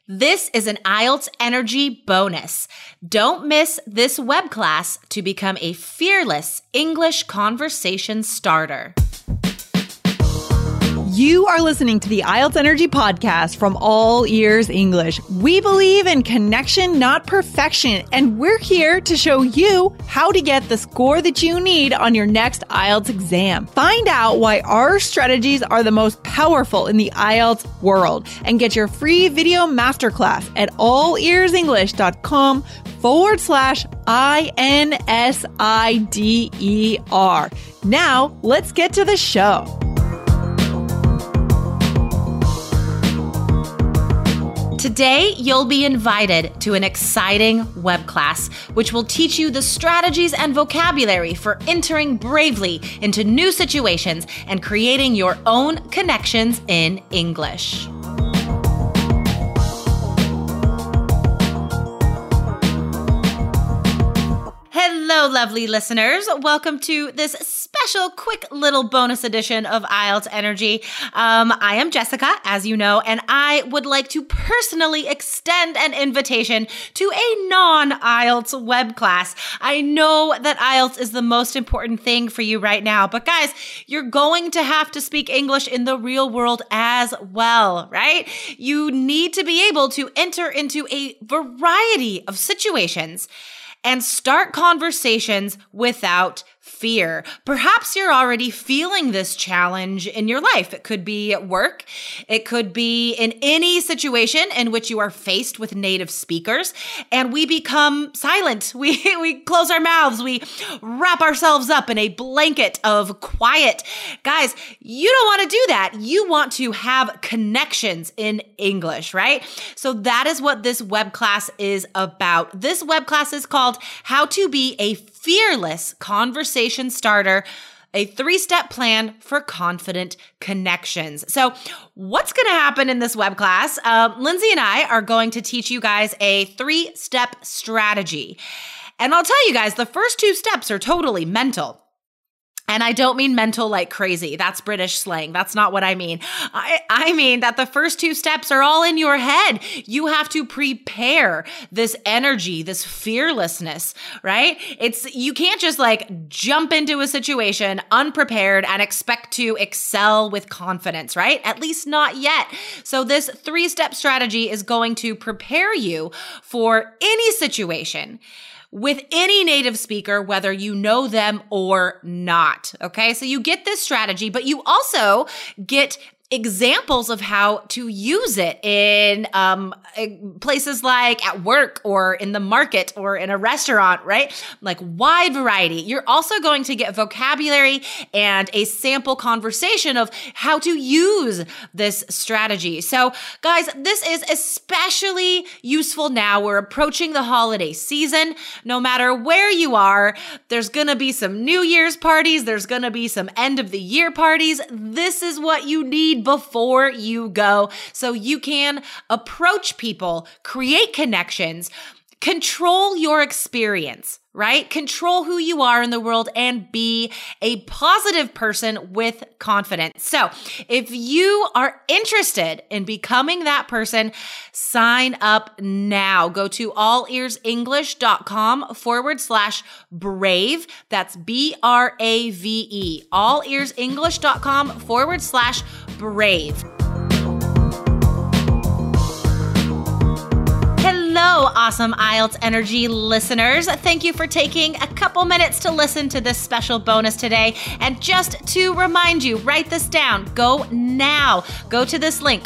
This is an IELTS Energy bonus. Don't miss this web class to become a fearless English conversation starter. You are listening to the IELTS Energy podcast from All Ears English. We believe in connection, not perfection, and we're here to show you how to get the score that you need on your next IELTS exam. Find out why our strategies are the most powerful in the IELTS world and get your free video masterclass at allearsenglish.com/INSIDER. Now, let's get to the show. Today, you'll be invited to an exciting web class, which will teach you the strategies and vocabulary for entering bravely into new situations and creating your own connections in English. Hello, lovely listeners. Welcome to this special, quick little bonus edition of IELTS Energy. I am Jessica, as you know, and I would like to personally extend an invitation to a non-IELTS web class. I know that IELTS is the most important thing for you right now, but guys, you're going to have to speak English in the real world as well, right? You need to be able to enter into a variety of situations and start conversations without fear. Perhaps you're already feeling this challenge in your life. It could be at work. It could be in any situation in which you are faced with native speakers and we become silent. We close our mouths. We wrap ourselves up in a blanket of quiet. Guys, you don't want to do that. You want to have connections in English, right? So that is what this web class is about. This web class is called How to Be a Fearless Conversation Starter, a 3-step plan for confident connections. So what's going to happen in this web class? Lindsay and I are going to teach you guys a 3-step strategy. And I'll tell you guys, the first 2 steps are totally mental. And I don't mean mental like crazy. That's British slang. That's not what I mean. I mean that the first 2 steps are all in your head. You have to prepare this energy, this fearlessness, right? You can't just like jump into a situation unprepared and expect to excel with confidence, right? At least not yet. So this 3-step strategy is going to prepare you for any situation with any native speaker, whether you know them or not. Okay, so you get this strategy, but you also get examples of how to use it in places like at work or in the market or in a restaurant, right? Like wide variety. You're also going to get vocabulary and a sample conversation of how to use this strategy. So guys, this is especially useful now. We're approaching the holiday season. No matter where you are, there's going to be some New Year's parties. There's going to be some end of the year parties. This is what you need before you go so you can approach people, create connections, control your experience, right? Control who you are in the world and be a positive person with confidence. So if you are interested in becoming that person, sign up now. Go to allearsenglish.com/brave. That's BRAVE. allearsenglish.com/brave. Hello, awesome IELTS Energy listeners. Thank you for taking a couple minutes to listen to this special bonus today. And just to remind you, write this down. Go now. Go to this link,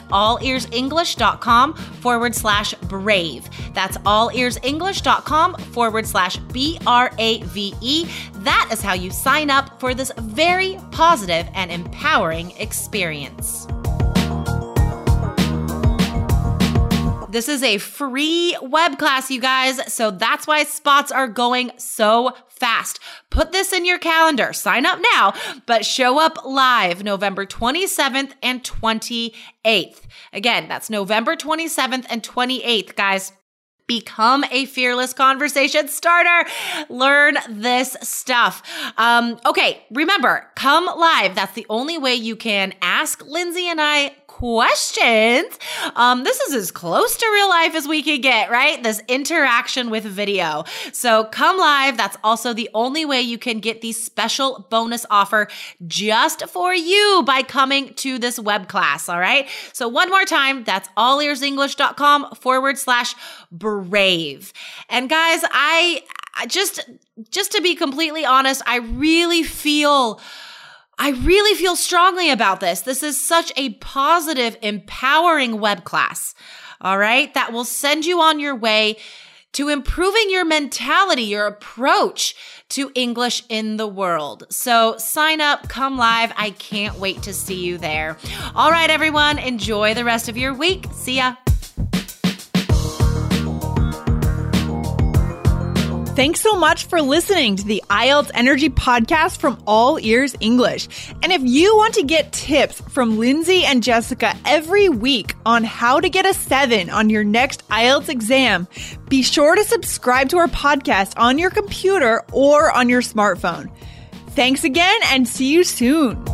allearsenglish.com/brave. That's allearsenglish.com/BRAVE. That is how you sign up for this very positive and empowering experience. This is a free web class, you guys, so that's why spots are going so fast. Put this in your calendar. Sign up now, but show up live November 27th and 28th. Again, that's November 27th and 28th, guys. Become a fearless conversation starter. Learn this stuff. Okay, remember, come live. That's the only way you can ask Lindsay and I questions. This is as close to real life as we could get, right? This interaction with video. So come live. That's also the only way you can get the special bonus offer just for you by coming to this web class. All right. So one more time, that's allearsenglish.com/brave. And guys, I just to be completely honest, I really feel strongly about this. This is such a positive, empowering web class, all right, that will send you on your way to improving your mentality, your approach to English in the world. So sign up, come live. I can't wait to see you there. All right, everyone, enjoy the rest of your week. See ya. Thanks so much for listening to the IELTS Energy Podcast from All Ears English. And if you want to get tips from Lindsay and Jessica every week on how to get a 7 on your next IELTS exam, be sure to subscribe to our podcast on your computer or on your smartphone. Thanks again and see you soon.